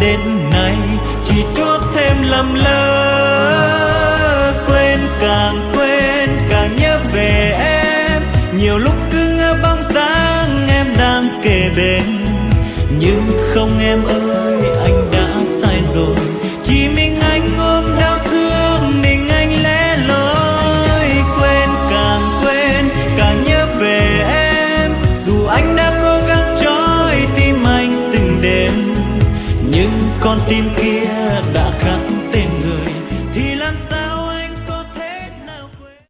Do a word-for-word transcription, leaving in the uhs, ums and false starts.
đến nay chỉ chuốt thêm lầm lỡ. Quên càng quên càng nhớ về em, nhiều lúc cứ ngỡ bóng dáng em đang kề bên, nhưng không em ơi, anh đã sai rồi. Chỉ mình anh ôm đau thương, mình anh lẻ loi. Quên càng quên càng nhớ về em, dù anh đã cố gắng trói tim anh từng đêm, nhưng con tim kia